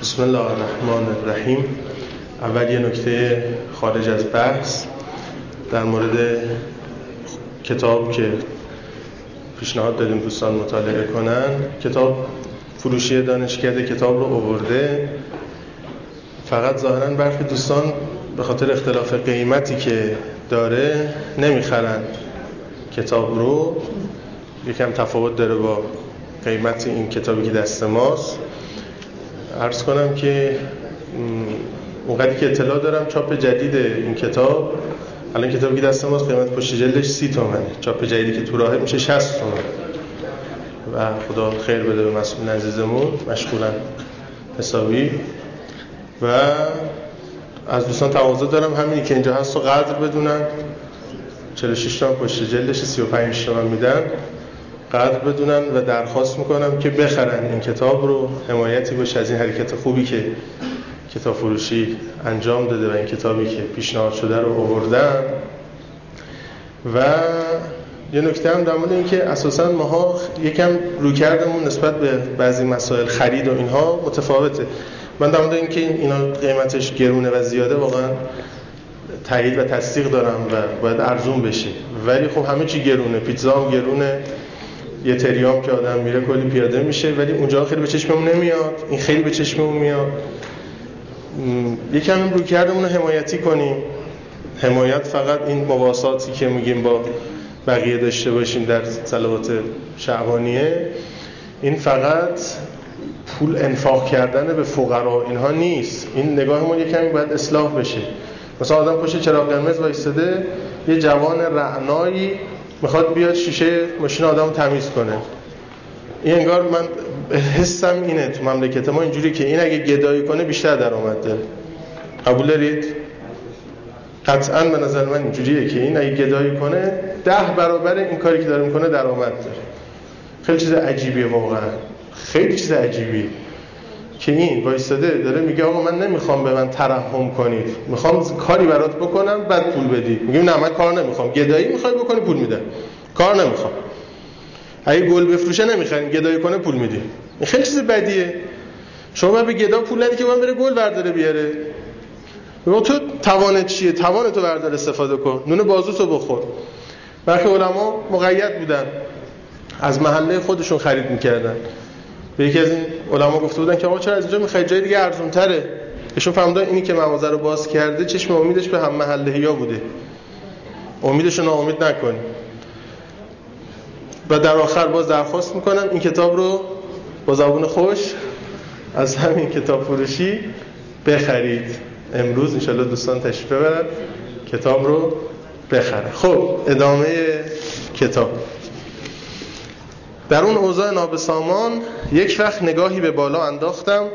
بسم الله الرحمن الرحیم. اول یه نکته خارج از بحث در مورد کتاب که پیشنهاد دادیم دوستان مطالعه کنن. کتاب فروشی دانشکده کتاب رو آورده، فقط ظاهراً برخی دوستان به خاطر اختلاف قیمتی که داره نمیخرن کتاب رو. یکم تفاوت داره با قیمت این کتابی که دست ماست. عرض کنم که اونقدری که اطلاع دارم چاپ جدید این کتاب، الان کتابی که دست ماست قیمت پشت جلدش 30 تومنه، چاپ جدیدی که تو راهه میشه 60 تومن و خدا خیر بده به مسئول عزیزمون، مشغولن حسابی. و از دوستان تقاضا دارم همینی که اینجا هست رو قدر بدونن. 46 تومن پشت جلدش، 35 تومن میدن، قدر بدونن و درخواست میکنم که بخرن این کتاب رو. حمایتی باشه از این حرکت خوبی که کتاب فروشی انجام داده و این کتابی که پیشنهاد شده رو آوردن. و یه نکته هم در مورد این که اساساً ماها یکم رویکردمون نسبت به بعضی مسائل خرید و اینها متفاوته. من در مورد این که اینا قیمتش گرونه و زیاده واقعا تایید و تصدیق دارم و باید ارزون بشه، ولی خب همه چی گرونه، پیتزا هم گرونه، یه تریام که آدم میره کلی پیاده میشه، ولی اونجا خیلی به چشممون نمیاد، این خیلی به چشممون میاد. یکم روی کردمون رو حمایتی کنیم. حمایت فقط این مواساتی که میگیم با بقیه داشته باشیم در صلوات شعبانیه، این فقط پول انفاق کردن به فقرا اینها نیست. این نگاهمون یکمی باید اصلاح بشه. مثلا آدم پشت چراغ قرمز وایساده، یه جوان رعنایی میخواد بیاد شیشه ماشین آدمو تمیز کنه. این انگار من حسم اینه تو مملکت ما اینجوری که این اگه گدایی کنه بیشتر درآمد داره. قبول دارید؟ قطعاً به نظر من اینجوریه که این اگه گدایی کنه 10 برابر این کاری که داره میکنه درآمد داره. خیلی چیز عجیبیه واقعا، خیلی چیز عجیبیه که این وایساده داره میگه آقا من نمیخوام به من ترحم کنید، میخوام کاری برات بکنم بعد پول بدی. میگم نه من کار نمیخوام. گدایی میخوای بکنی پول میدم، کار نمیخوام. اگه گل بفروشه نمیخریم، گدایی کنه پول میدی. این خیلی چیز بدیه. شما به گدا پول ندی که من بره گل برداره بیاره. بگو تو توانت چیه؟ توانتو بردار استفاده کن، نون بازوتو بخور. برخی علما مقید بودن، از محله خودشون خرید میکردن. به یکی از این علما گفته بودن که آقا چرا از اینجا میخرید، جای دیگه ارزون تره. ایشون فهمیدن اینی که مغازه رو باز کرده چشم امیدش به هم محله‌ها بوده. امیدش رو ناامید نکنید. و در آخر باز درخواست میکنم این کتاب رو با زبون خوش از همین کتاب فروشی بخرید. امروز انشالله دوستان تشریف ببرن کتاب رو بخرن. خب ادامه کتاب. در اون اوضاع نابسامان یک وقت نگاهی به بالا انداختم.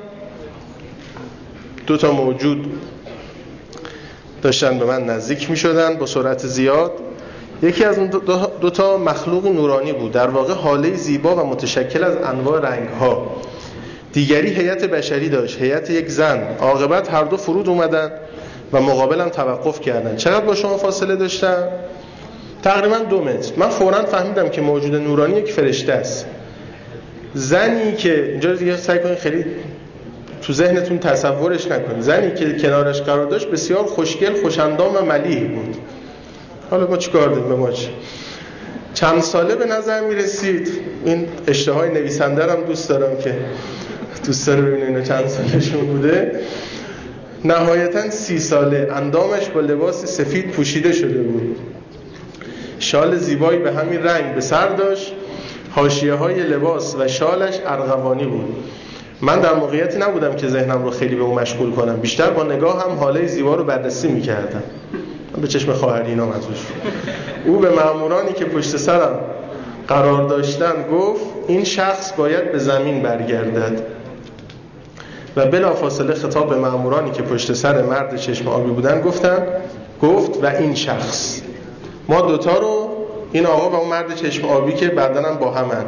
2 موجود داشتن به من نزدیک می شدن با سرعت زیاد. یکی از اون 2 مخلوق نورانی بود، در واقع حاله زیبا و متشکل از انواع رنگ‌ها. دیگری هیئت بشری داشت، هیئت یک زن. عاقبت هر 2 فرود اومدن و مقابلم توقف کردن. چقدر با شما فاصله داشتن؟ تقریبا 2 متر. من فوراً فهمیدم که موجود نورانی یک فرشته است. زنی که اینجا دیگه سعی کنید خیلی تو ذهنتون تصورش نکنید. زنی که کنارش قرار داشت بسیار خوشگل، خوش‌اندام و ملیح بود. حالا ما چیکار داریم به ما چی؟ چند ساله به نظر میرسید. این اشتهای نویسنده رو هم دوست دارم که دوست داره ببینه اینا چند سالشون بوده. نهایتاً 30 ساله. اندامش با لباس سفید پوشیده شده بود. شال زیبایی به همین رنگ به سر داشت. حاشیه‌های لباس و شالش ارغوانی بود. من در موقعیتی نبودم که ذهنم رو خیلی به اون مشغول کنم. بیشتر با نگاه هم حاله زیبا رو بررسی می‌کردم. به چشم خواهری اینا مزوج. او به مأمورانی که پشت سرم قرار داشتن گفت این شخص باید به زمین برگردد. و بلافاصله خطاب به مأمورانی که پشت سر مرد چشم آبی بودن گفت و این شخص. ما 2 رو، این آقا و اون مرد چشم آبی که بعداً هم با همن،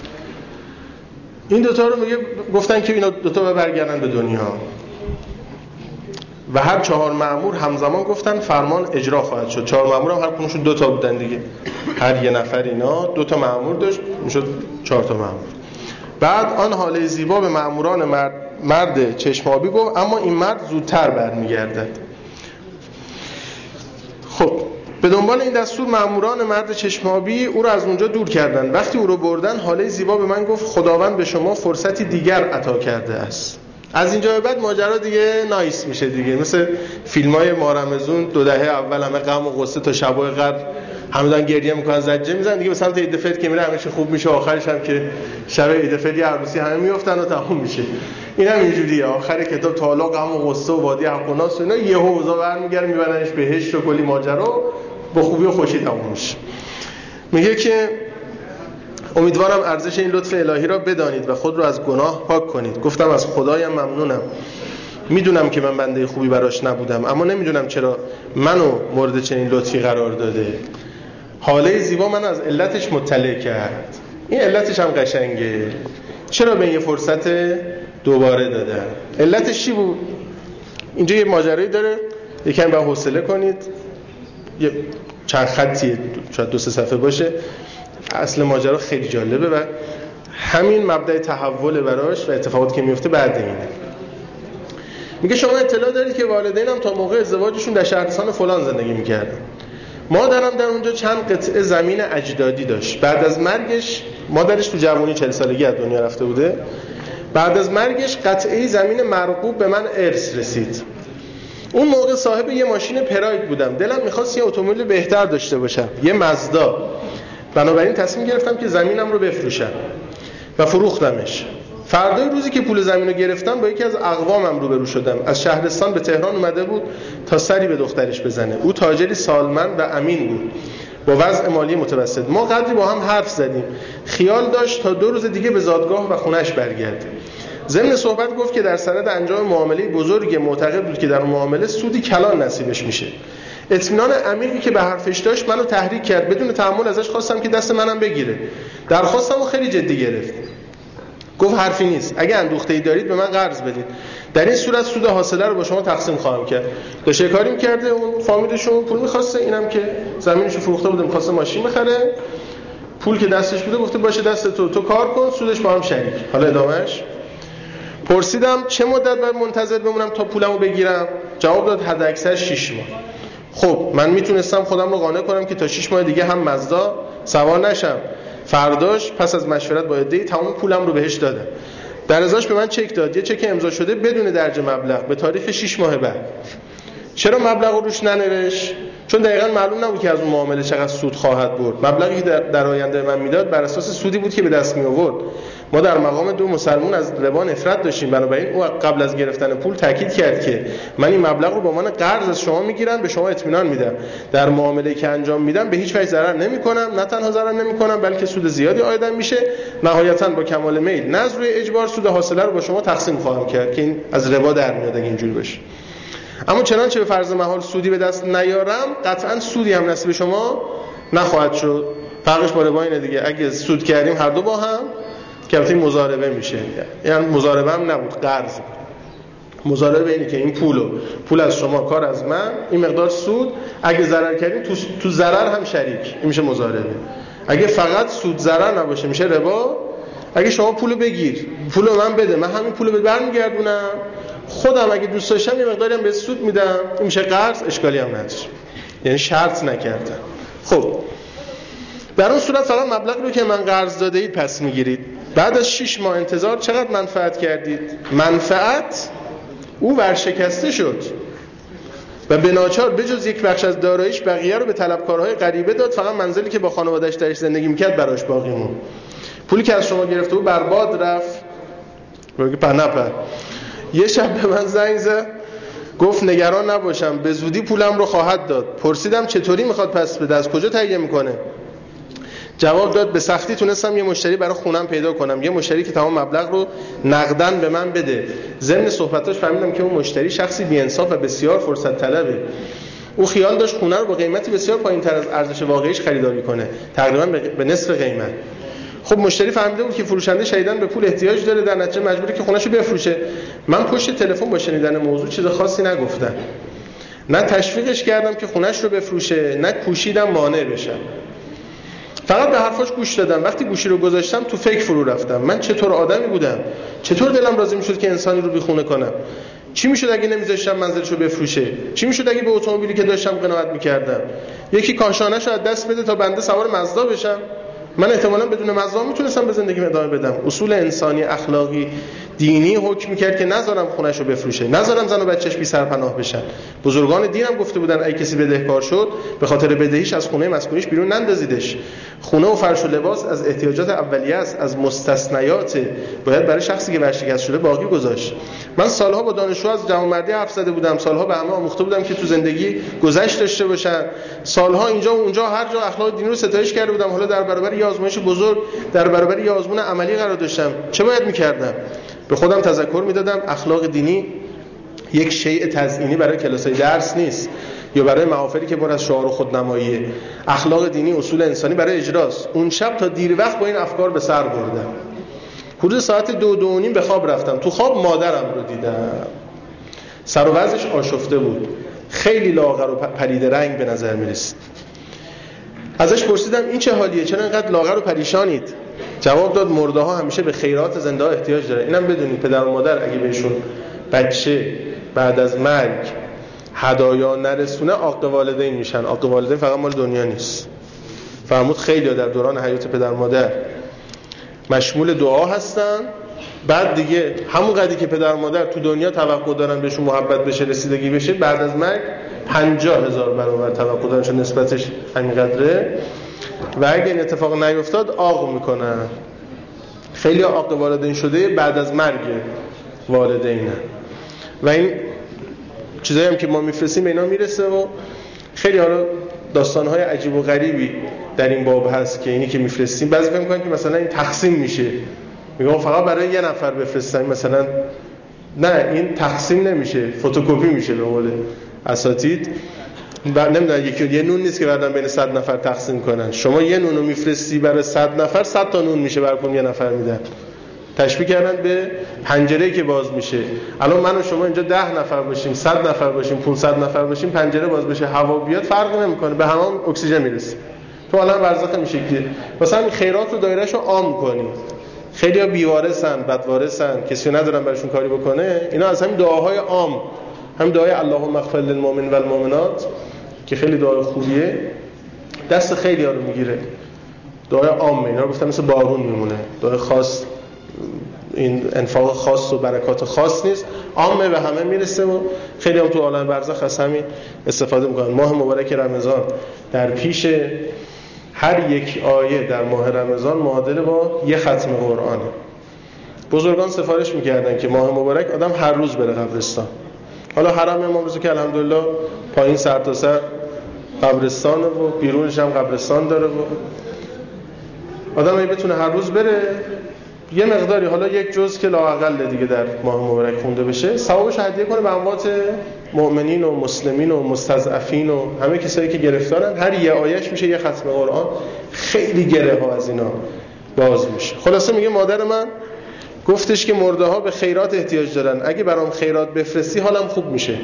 این 2 رو گفتن که اینا 2 برگردن به دنیا. و هر 4 مأمور همزمان گفتن فرمان اجرا خواهد شد. 4 مأمور هم هر کدومشون 2 بودن دیگه. هر یه نفر اینا 2 مأمور داشت، میشد 4 مأمور. بعد آن حاله زیبا به مأموران مرد چشمابی گفت اما این مرد زودتر برمیگردد. خب به دنبال این دستور مأموران مرد چشمابی او را از اونجا دور کردند. وقتی او را بردن حاله زیبا به من گفت خداوند به شما فرصتی دیگر عطا کرده است. از اینجا به بعد ماجرا دیگه نایس میشه دیگه، مثل فیلم‌های مارمزون 2 دهه اول همه غم و غصه تا شبای قدر همه دارن گریه میکنن زجه میزنن، دیگه به سمت عید فطر که میره همه چی خوب میشه، آخرش هم که شب عید فطر یه عروسی همه میافتن و تموم میشه. اینم اینجوریه، آخر کتاب تا حالا غم و غصه و وادی حق و ناس اینا یهو اوضاع برمیگره میبرنش بهشت و کلی ماجرا با خوبی و خوشی تموم میشه. میگه که امیدوارم ارزش این لطف الهی را بدانید و خود را از گناه پاک کنید. گفتم از خدایم ممنونم، میدونم که من بنده خوبی براش نبودم، اما نمیدونم چرا منو مورد چنین لطفی قرار داده. حاله زیبا من از علتش مطلع کرد، این علتش هم قشنگه، چرا به این فرصت دوباره دادن. علتش چی بود؟ اینجا یه ماجرایی داره، یکم با حوصله کنید، یه چند خطیه، شاید 2-3 صفحه باشه. اصل ماجرا خیلی جالبه و همین مبدأ تحول براش و اتفاقاتی که میفته بعد اینه. میگه شما اطلاع دارید که والدینم تا موقع ازدواجشون در شهرستان فلان زندگی میکردن. مادرم در اونجا چند قطعه زمین اجدادی داشت. بعد از مرگش، مادرش تو جوانی 40 سالگی از دنیا رفته بوده، بعد از مرگش قطعه زمین مرغوب به من ارث رسید. اون موقع صاحب یه ماشین پراید بودم، دلم میخواست یه اتومبیل بهتر داشته باشم، یه مازدا. بنابراین تصمیم گرفتم که زمینم رو بفروشم و فروختمش. فردای روزی که پول زمین رو گرفتم با یکی از اقوامم روبرو شدم. از شهرستان به تهران اومده بود تا سری به دخترش بزنه. او تاجری سالمند و امین بود با وضع مالی متوسط. ما قدری با هم حرف زدیم، خیال داشت تا 2 روز دیگه به زادگاه و خونش برگرده. ضمن صحبت گفت که در سند انجام معامله بزرگی معتقد بود که در معامله سودی کلان نصیبش میشه. اطمینان عمیقی که به حرفش داشت منو تحریک کرد. بدون تأمل ازش خواستم که دست منم بگیره. درخواستمو خیلی جدی گرفت. گفت حرفی نیست، اگه اندوخته‌ای دارید به من قرض بدید، در این صورت سود حاصله رو با شما تقسیم خواهم کرد. داشته کاری می‌کرده، اون فامیلشون پول می‌خواسته، اینم که زمینشو فروخته بود می‌خواسته ماشین بخره، پول که دستش بوده گفته باشه دست تو کار کن، سودش با هم شریک. حالا ادامهش پرسیدم چه مدت باید منتظر بمونم تا پولمو بگیرم؟ جواب داد حداکثر 6 ماه. خب من میتونستم خودم رو قانع کنم که تا 6 ماه دیگه هم مازدا سوار نشم. فرداش پس از مشورت با عده‌ای تمام پولم رو بهش دادم. در ازاش به من چک داد، یه چک امضا شده بدون درج مبلغ به تاریخ 6 ماه بعد. چرا مبلغ رو روش ننوشت؟ چون دقیقاً معلوم نبود که از اون معامله چقدر سود خواهد برد. مبلغی که در آینده من میداد بر اساس سودی بود که به دست می آورد. ما در مقام 2 مسلمان از ربا نفرت داشتیم، بنابراین او قبل از گرفتن پول تاکید کرد که من این مبلغ رو به عنوان قرض از شما میگیرم، به شما اطمینان میدم در معامله‌ای که انجام میدم به هیچ وجه ضرر نمیکنم، نه تنها ضرر نمیکنم بلکه سود زیادی عایدم میشه. نهایتاً با کمال میل نه از روی اجبار سود حاصله رو با شما تقسیم خواهم کرد که این از ربا در میاد اگه اینجوری باشه. اما چنانچه به فرض محال سودی به دست نیارم قطعاً سودی هم نصیب شما نخواهد شد. فرقش با ربا اینه دیگه، اگه سود کردیم هر دو با هم که البته مضاربه میشه، یعنی مضاربه هم نبود، قرض. مضاربه اینه که این پول از شما، کار از من، این مقدار سود، اگه ضرر کردیم تو ضرر هم شریک، این میشه مضاربه. اگه فقط سود ضرر نباشه میشه ربا. اگه شما پولو بگیر، پولو من بده، من همین پولو برمیگردونم، خودم اگه دوست داشتم یه مقداری هم به سود میدم، این میشه قرض، اشکالی هم نداره. یعنی شرط نکردم. خب در اون صورت فقط مبلغی رو که من قرض داده اید پس میگیرید. بعد از 6 ماه انتظار چقدر منفعت کردید؟ منفعت او ورشکسته شد و به ناچار بجز یک بخش از داراییش بقیه رو به طلبکارهای غریبه داد. فقط منزلی که با خانواده‌اش درش زندگی میکرد براش باقی موند. پولی که از شما گرفته بود برباد رفت. بگی پنپه. یه شب به من زنگ زد گفت نگران نباشم به زودی پولم رو خواهد داد. پرسیدم چطوری میخواد پس بده، از کجا تهیه میکنه؟ جواب داد به سختی تونستم یه مشتری برای خونم پیدا کنم، یه مشتری که تمام مبلغ رو نقداً به من بده. ضمن صحبتاش فهمیدم که اون مشتری شخصی بی‌انصاف و بسیار فرصت طلبه. او خیال داشت خونه رو با قیمتی بسیار پایین‌تر از ارزش واقعیش خریداری کنه، تقریباً به نصف قیمت. خب مشتری فهمیده بود که فروشنده شدیداً به پول احتیاج داره، در نتیجه مجبوره که خونه‌شو بفروشه. من پشت تلفن با شنیدن موضوع چیز خاصی نگفتم. نه تشویقش کردم که خونه‌ش رو بفروشه، نه کوشیدم مانع بشم. فقط به حرفاش گوش دادم. وقتی گوشی رو گذاشتم تو فکر فرو رفتم. من چطور آدمی بودم؟ چطور دلم راضی میشد که انسانی رو بیخونه کنم؟ چی میشد اگه نمیذاشتم منزلشو بفروشه؟ چی میشد اگه به اتومبیلی که داشتم قناعت میکردم؟ یکی کاشانه‌شو از دست بده تا بنده سوار مزدا بشم. من احتمالاً بدون مزدا میتونستم به زندگیم ادامه بدم. اصول انسانی، اخلاقی، دینی حکم میکرد که نذارم خونه‌شو بفروشه، نذارم زن و بچه‌ش بی سرپناه بشن. بزرگان دینم گفته بودن اگه کسی بدهکار شد به خاطر بدهیش از خونه مسکونیش بیرون نندازیدش. خونه و فرش و لباس از احتیاجات اولیه است، از مستثنیات، باید برای شخصی که ورشکست شده باقی گذاشت. من سالها با دانشجو از جوانمردی حرف زده بودم، سالها به همه آموخته بودم که تو زندگی گذشت داشته باشن، سالها اینجا و اونجا هر جا اخلاق دینی رو ستایش کرده بودم. حالا در برابر یه آزمایش بزرگ، در برابر یه آزمون عملی قرار داشتم. چه باید می‌کردم؟ به خودم تذکر میدادم اخلاق دینی یک شیء تزیینی برای کلاسای درس نیست یا برای محافلی که پر از شعار و خودنماییه. اخلاق دینی اصول انسانی برای اجراست. اون شب تا دیر وقت با این افکار به سر بردم. حدود ساعت 2:30 به خواب رفتم. تو خواب مادرم رو دیدم. سر و وضعش آشفته بود، خیلی لاغر و پریده رنگ به نظر می‌رسید. ازش پرسیدم این چه حالیه؟ چرا اینقدر لاغر و پریشانید؟ جواب داد مرده‌ها همیشه به خیرات زنده‌ها احتیاج دارن. اینم بدونید پدر و مادر اگه بهشون بچه بعد از مرگ هدایا نرسونه عاق والدین میشن. عاق والدین فقط مال دنیا نیست. فرمود خیلی‌ها در دوران حیات پدر مادر مشمول دعا هستن، بعد دیگه همون قدری که پدر مادر تو دنیا توقع دارن بهشون محبت بشه، رسیدگی بشه، بعد از مرگ 50,000 برابر توقع دارن چون نسبتش همینقدره و اگه این اتفاق نیفتاد عاق میکنن. خیلی عاق والدین شده بعد از مرگ والدینن و این چیزایی هم که ما میفرستیم به اینا میرسه و خیلی حالا داستان‌های عجیب و غریبی در این باب هست که اینی که میفرستیم بعضی فکر می‌کنن که مثلا این تقسیم میشه، میگم فقط برای یه نفر بفرستن، مثلا نه این تقسیم نمیشه، فتوکپی میشه به قول اساتید. نمیدونم یه نون نیست که بعدن بین 100 نفر تقسیم کنن. شما یه نونو میفرستی برای 100 نفر، 100 تا نون میشه براتون یه نفر میدن. تشبیه کردن به پنجره‌ای که باز میشه. الان من و شما اینجا 10 نفر باشیم، 100 نفر باشیم، 500 نفر باشیم، پنجره باز بشه، هوا بیاد، فرقی نمیکنه، به همون اکسیژن میرسه. تو الان برزخ میشه که مثلا این خیرات رو دایرهشو عام کنی. خیلی‌ها بیوارثن، بدوارثن، کسی ندارن براشون کاری بکنه. اینا از همین دعاهای عام، هم دعای اللهم اغفر للمؤمنین والمؤمنات که خیلی دعای خوبیه، دست خیلی‌ها رو میگیره. دعای عام اینا رو گفتم مثل بارون میمونه. دعای خاص، این انفاق خاص و برکات خاص نیست، عامه به همه میرسه و خیلی هم تو عالم برزخ از همین استفاده میکنن. ماه مبارک رمضان در پیش هر یک آیه در ماه رمضان معادل با یه ختم قرآنه. بزرگان سفارش میکردن که ماه مبارک آدم هر روز بره قبرستان. حالا حرم امام رضا که الحمدلله پایین سر تا سر قبرستانه و بیرونش هم قبرستان داره و آدم اگه بتونه هر روز بره یه مقداری، حالا یک جزء که لااقل دیگه در ماه مبارک خونده بشه، ثوابش هدیه کنه به اموات مؤمنین و مسلمین و مستضعفین و همه کسایی که گرفتارن. هر یه آیهش میشه یه ختم قرآن. خیلی گره ها از اینا باز میشه. خلاصه میگه مادر من گفتش که مرده ها به خیرات احتیاج دارن، اگه برام خیرات بفرستی حالم خوب میشه.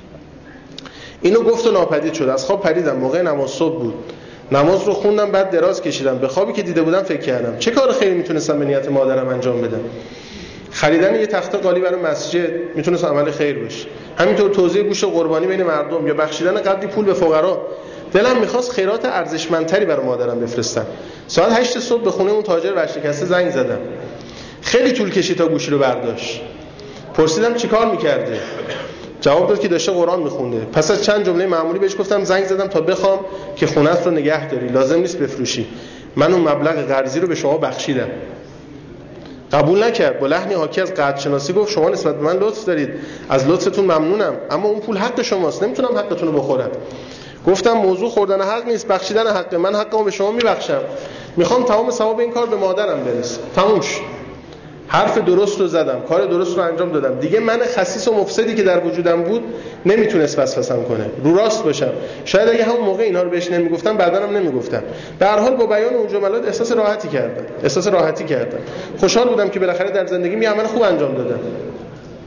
اینو گفت و ناپدید شد. از خواب پریدم، موقع نماز صبح بود. نماز رو خوندم، بعد دراز کشیدم. به خوابی که دیده بودم فکر کردم چه کار خیری میتونستم به نیت مادرم انجام بدم. خریدن یه تخته قالی برای مسجد میتونست عمل خیر باشه. همینطور توزیع گوشت قربانی بین مردم یا بخشیدن قدری پول به فقرا. دلم میخواست خیرات ارزشمندتری برای مادرم بفرستم. ساعت 8 صبح به خونه اون تاجر ورشکسته زنگ زدم. خیلی طول کشید تا گوشی رو برداشت. پرسیدم چیکار می‌کرده؟ جواب داد که داشته قرآن می‌خونده. پس از چند جمله معمولی بهش گفتم زنگ زدم تا بخوام که خونه‌ت رو نگه داری، لازم نیست بفروشی. من اون مبلغ قرضی رو به شما بخشیدم. قبول نکرد. با لحنی حاکی از قدرشناسی گفت شما نسبت به من لطف دارید، از لطفتون ممنونم، اما اون پول حق شماست، نمیتونم حقتون رو بخورم. گفتم موضوع خوردن حق نیست، بخشیدن حقه. من حقمو به شما میبخشم. میخوام تمام ثواب این کار به مادرم برسه. تموم شد. حرف درست رو زدم، کار درست رو انجام دادم. دیگه من خسیس و مفسدی که در وجودم بود نمیتونست وسوسه‌ام کنه. رو راست باشم. شاید اگه همون موقع اینا رو بهش نمیگفتم بعداً هم نمیگفتم. به هر حال با بیان اون جملات احساس راحتی کردم. خوشحال بودم که بالاخره در زندگیم یه عمل خوب انجام دادم.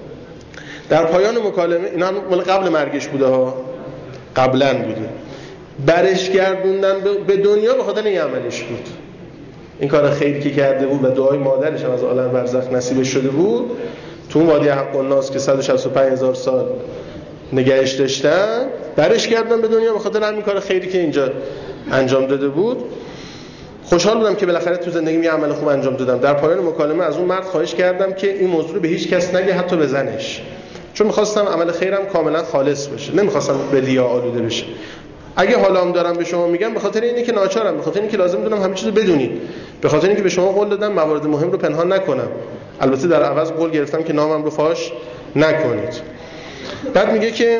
در پایان مکالمه، اینا مال قبل مرگش بوده ها، قبلاً بوده. برش گردوندن به دنیا به خاطر این عملش بود. این کار خیری که کرده بود و دعای مادرش هم از عالم برزخ نصیبش شده بود، تو اون وادی حق الناس که 165,000 سال نگهش داشتن، برش گردوندن به دنیا به خاطر همین کار خیری که اینجا انجام داده بود. خوشحال بودم که بالاخره تو زندگیم یه عمل خوب انجام دادم. در پایان مکالمه از اون مرد خواهش کردم که این موضوع رو به هیچ کس نگه، حتی به زنش، چون می‌خواستم عمل خیرم کاملا خالص باشه، نمی‌خواستم به ریا آلوده بشه. اگه حالام دارم به شما میگم به خاطر اینه که ناچارم، به خاطر اینکه لازم دونم همه چیزو بدونید، به خاطر اینکه به شما قول دادم موارد مهم رو پنهان نکنم. البته در عوض قول گرفتم که نامم رو فاش نکنید. بعد میگه که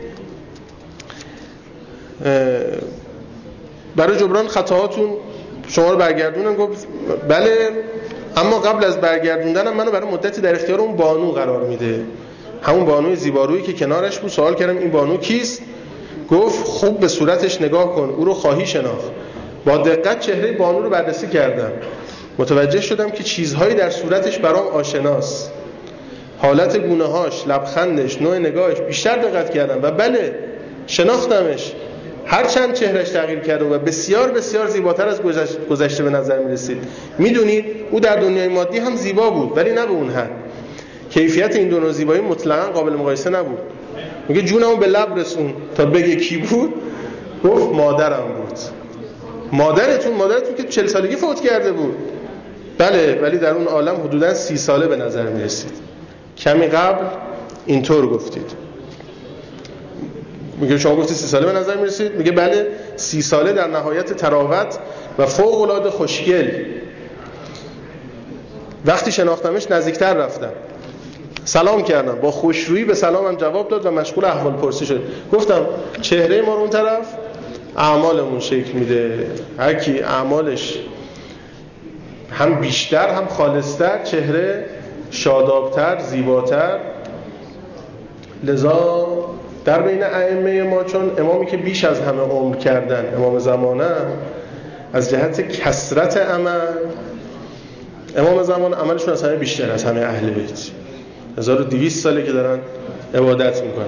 برای جبران خطاهاتون شما رو برگردونم. گفت بله، اما قبل از برگردوندنم منو برای مدتی در اختیار اون بانو قرار میده، همون بانوی زیبارویی که کنارش بود. سوال کردم این بانو کیست؟ گفت خوب به صورتش نگاه کن، او رو خواهی شناخت. با دقت چهره بانو رو بررسی کردم، متوجه شدم که چیزهایی در صورتش برام آشناست. حالت گونه‌هاش، لبخندش، نوع نگاهش، بیشتر دقت کردم و بله شناختمش. هرچند چهرش تغییر کرده و بسیار بسیار زیباتر از گذشته به نظر می رسید. میدونید او در دنیای مادی هم زیبا بود، ولی نه به اون حد. کیفیت این دو نوع زیبایی مطلقاً قابل مقایسه نبود. میگه جونمو به لب رسون تا بگه کی بود. گفت مادرم بود. مادرتون که 40 سالگی فوت کرده بود. بله، ولی در اون عالم حدوداً 30 ساله به نظر می رسید. کمی قبل اینطور گفتید. میگه شما گفتی 30 ساله به نظر می رسید؟ میگه بله، 30 ساله در نهایت تراوت و فوق العاده خوشگل. وقتی شناختمش نزدیکتر رفتم، سلام کردم، با خوشرویی به سلامم جواب داد و مشغول احوال پرسی شد. گفتم چهره ما رو اون طرف اعمالمون شکل میده، هر کی اعمالش هم بیشتر هم خالصتر، چهره شادابتر، زیباتر. لذا در بین ائمه ما، چون امامی که بیش از همه عمر کردن، امام زمانه، از جهت کثرت عمل، امام زمان عملشون از همه بیشتر از همه اهل بیت. 1200 ساله که دارن عبادت میکنن.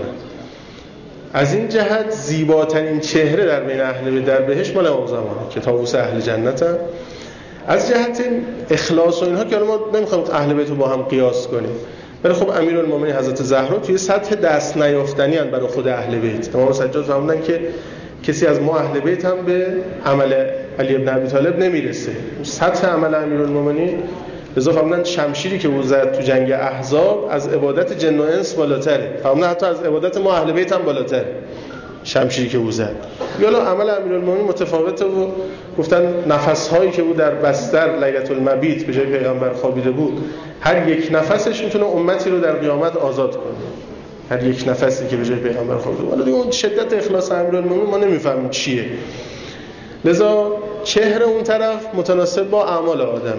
از این جهت زیباترین چهره در بین اهل بیت در بهشت مال امام زمانه که طاووس اهل جنتن. از جهت اخلاص و اینها که ما نمیخوایم اهل بیت رو با هم قیاس کنیم، ولی خب امیرالمومنین حضرت زهرا توی سطح دست نیافتنی ان برای خود اهل بیت. امام سجاد فرمودن که کسی از ما اهل بیت هم به عمل علی ابن ابی طالب نمیرسه. سطح عمل امیرالمومنین، لذا فرمودن شمشیری که او زد تو جنگ احزاب از عبادت جن و انس بالاتره. فرمودن حتی از عبادت ما اهل بیت هم بالاتره شمشیری که او زد. یالا عمل امیرالمومنین متفاوته و گفتن نفس‌هایی که او در بستر لیلة المبیت به جای پیغمبر خوابیده بود، هر یک نفسش میتونه امتی رو در قیامت آزاد کنه. هر یک نفسی که به جای پیغمبر خوابیده بود. حالا دیگه اون شدت اخلاص امیرالمومنین ما نمیفهمیم چیه. لذا چهره اون طرف متناسب با اعمال آدمه.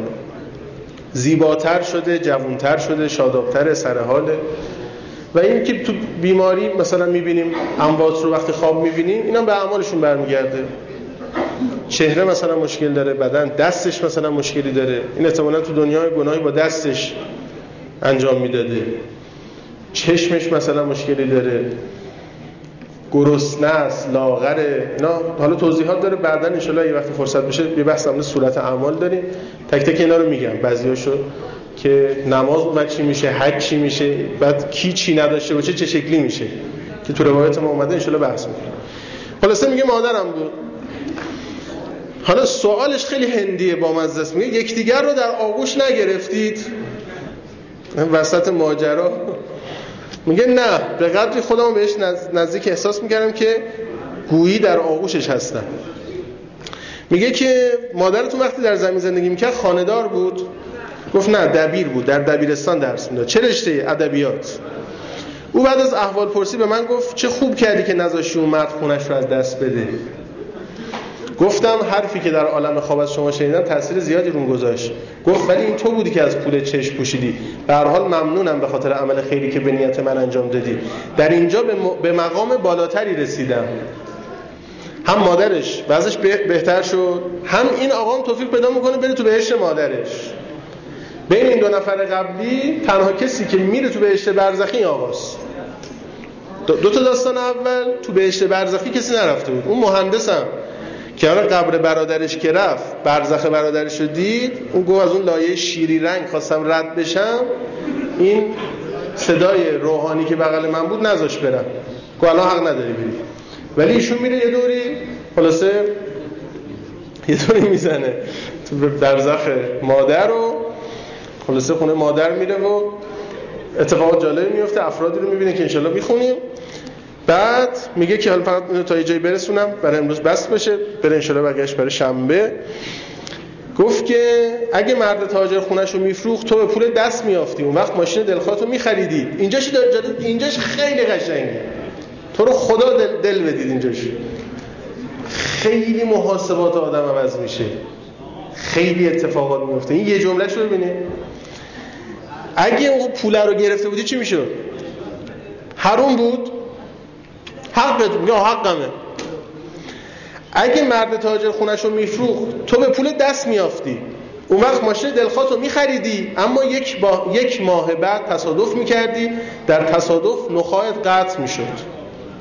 زیباتر شده، جوانتر شده، شادابتر، سرحاله. و این که تو بیماری مثلا میبینیم اموات رو وقتی خواب میبینیم، اینا به اعمالشون برمیگرده. چهره مثلا مشکل داره، بدن، دستش مثلا مشکلی داره، این احتمالاً تو دنیای گناهی با دستش انجام میداده. چشمش مثلا مشکلی داره، گرسنه است، لاغره. اینا حالا توضیحات داره، بعداً ان شاءالله یه وقت فرصت بشه یه بحث در صورت اعمال داریم، تک تک اینا رو میگم. بعضیاشو که نماز اومد چی میشه، حج چی میشه، بعد کی چی نداشته باشه چه شکلی میشه، که تو روایت ما اومده، ان شاءالله بحث میکنیم. خلاصه میگه مادرم بود. حالا سوالش خیلی هندیه، با مزه است. میگه یکدیگر رو در آغوش نگرفتید؟ وسط ماجرا میگه نه، به قدری خودمو بهش نزدیک احساس میکردم که گویی در آغوشش هستم. میگه که مادرتون وقتی در زمین زندگی میکرد خانه‌دار بود؟ گفت نه، دبیر بود، در دبیرستان درس میداد. چه رشته؟ ادبیات. او بعد از احوال پرسی به من گفت چه خوب کردی که نذاشتی اون مرد خونش رو از دست بده. گفتم حرفی که در عالم خواب از شما شنیدم تأثیر زیادی روم گذاشت. گفت ولی این تو بودی که از پول چشم پوشیدی. به هر حال ممنونم به خاطر عمل خیری که به نیت من انجام دادی. در اینجا به مقام بالاتری رسیدم. هم مادرش وضعش بهتر شد، هم این آقام توفیق پیدا میکنه بره تو بهشت مادرش. بین این دو نفر قبلی تنها کسی که میره تو بهشت برزخی آقاست. دو تا داستان اول تو بهشت برزخی کسی نرفته بود. اون مهندسم کنار قبر برادرش که رفت برزخ برادرش رو دید، اون گفت از اون لایه شیری رنگ خواستم رد بشم، این صدای روحانی که بغل من بود نذاش برم، گفت الان حق نداری بری. ولی ایشون میره یه دوری خلاصه یه دوری میزنه تو برزخ مادر و خلاصه خونه مادر میره و اتفاقات جالب میفته، افرادی رو میبینه که انشالله میخونیم. بعد میگه که حالا فقط اینو تا یه جایی برسونم برای امروز بس بشه، بره انشالله بقیه‌اش برای شنبه. گفت که اگه مرد تاجر خونش رو میفروخت تو به پول دست میافتی، اون وقت ماشین دلخواه رو میخریدی. اینجاش خیلی قشنگه، تو رو خدا دل بدید. اینجاش خیلی محاسبات آدم عوض میشه، خیلی اتفاقات میفته. این یه جمله شو ببینید، اگه اون پول رو گرفته بودی چی میشد؟ حرام بود؟ حقت یا حقمه. اگه مرد تاجر خونش رو میفروخت تو به پول دست میافتی، اون وقت ماشین دلخواه رو میخریدی، اما یک ماه بعد تصادف میکردی، در تصادف نخاعت قطع میشد.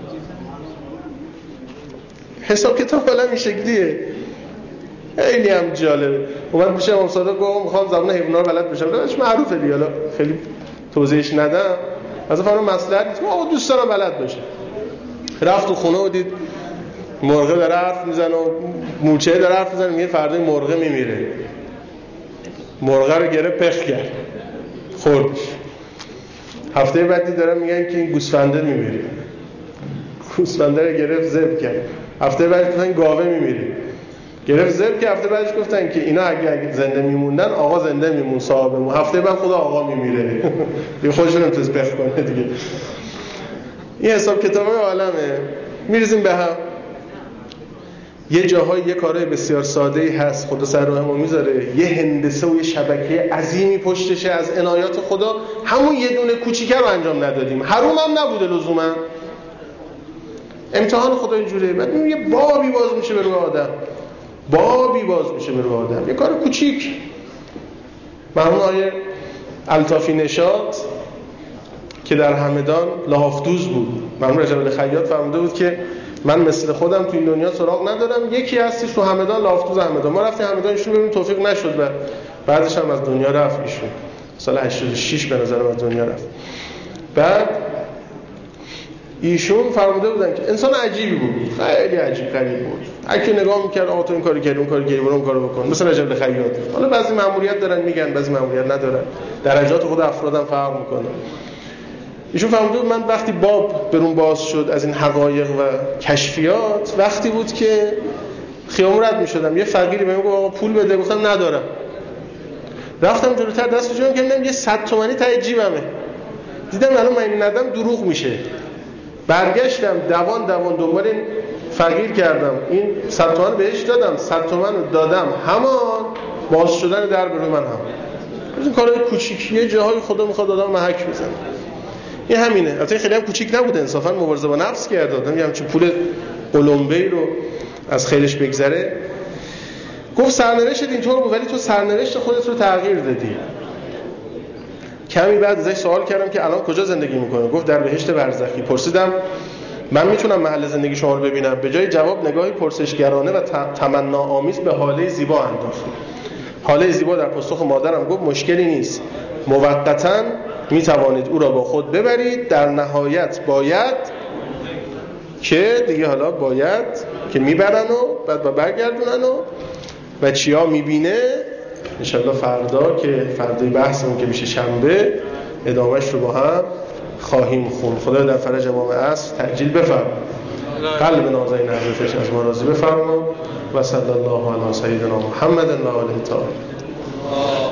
حساب کتاب حالا این شکلیه. خیلی هم جالبه. اومد میشه امام صادق گفت میخوام زبان حیونا رو بلد بشم، داش معروفه دیگه، حالا خیلی توضیحش ندم. مثلا فرض مصلحت آقا دوست دارم بلد بشه. رفت تو خونه و دید مرغ داره حرف میزنه و موچه داره حرف میزنه، میگه فردا این مرغ میمیره. مرغ رو گرفت پخ کرد خوردش. هفته بعدی دارن میگن که این گوسفنده میمیره، گوسفنده رو گرفت ذبح کرد. هفته بعدی گفتن گاوه میمیره، گرفت ذبح کرد. هفته بعدش گفتن که اینا اگه زنده میموندن آقا زنده میمون، صاحبمون. هفته بعد خدا آقا میمیره. دیگه خودشون نمیتونه پخ کنه دیگه. این حساب کتابای عالمه، میریزیم به هم. یه جاهای یه کارهای بسیار ساده‌ای هست خدا سر راه ما میذاره، یه هندسه و یه شبکه عظیمی پشتشه از عنایات خدا. همون یه دونه کوچیکه رو انجام ندادیم، حروم هم نبوده لزوما، امتحان خدا اینجوریه. بعد یه بابی باز میشه به روی آدم، بابی باز میشه به روی آدم، یه کار کوچیک. مرحوم آیه الطافی نشاط که در همدان لافتوز بود، مرحوم رجب الخیاط فرموده بود که من مثل خودم تو این دنیا سراغ ندارم، یکی هستیش تو همدان، لافتوز همدان. ما رفتیم همدان، ایشون ببینیم توفیق نشد و بعدش هم از دنیا رفت. ایشون سال 86 به نظرم از دنیا رفت. بعد ایشون فرموده بودن که انسان عجیبی بود، خیلی عجیب غریب بود. هر کی نگاه می‌کرد آقا تو این کارو کردی، اون کارو کردی، برو اون کارو بکن. مثلا رجب الخیاط. حالا بعضی مأموریت دارن میگن، بعضی مأموریت ندارن، درجات خود افرادم فرق میکنه. ایشون فرموده بود من وقتی باب برون باز شد از این حقایق و کشفیات، وقتی بود که خیام رد می‌شدم، یه فقیری بهم گفت آقا پول بده، گفتم ندارم. رفتم جلوتر دستو جمع کردم، یه 100 تومانی ته جیبمه. دیدم الان من این ندم دروغ میشه. برگشتم دوان دنبال این فقیر کردم، این 100 تومن بهش دادم، 100 تومن رو دادم، همان باز شدن در برای من هم. این کارهای کوچیکیه، جاهای خدا میخواد آدم محک بزنه. این همینه. البته خیلی هم کوچیک نبوده، انصافا مبارزه با نفس کرده. آدم یه همچین پول قلمبه‌ای رو از خیرش بگذره. گفت سرنوشت اینطور بود ولی تو سرنوشت خودت رو تغییر دادی. کمی بعد ازش سوال کردم که الان کجا زندگی میکنه؟ گفت در بهشت برزخی. پرسیدم من میتونم محل زندگی شما رو ببینم؟ به جای جواب نگاهی پرسشگرانه و تمناآمیز به حاله زیبا انداخت. حاله زیبا در پاسخ مادرم گفت مشکلی نیست، موقتاً میتوانید او را با خود ببرید، در نهایت باید که دیگه حالا باید که میبرن و بعد با برگردونن و چیا میبینه انشالله فردا که فردای بحثمون که میشه شنبه ادامهش رو با هم خواهیم خوند. خدا در فرج امام عصر تعجیل بفرما، قلب نازنین حضرتش از ما راضی بفرما و صلی الله علی سیدنا محمد و آله الطاهرین.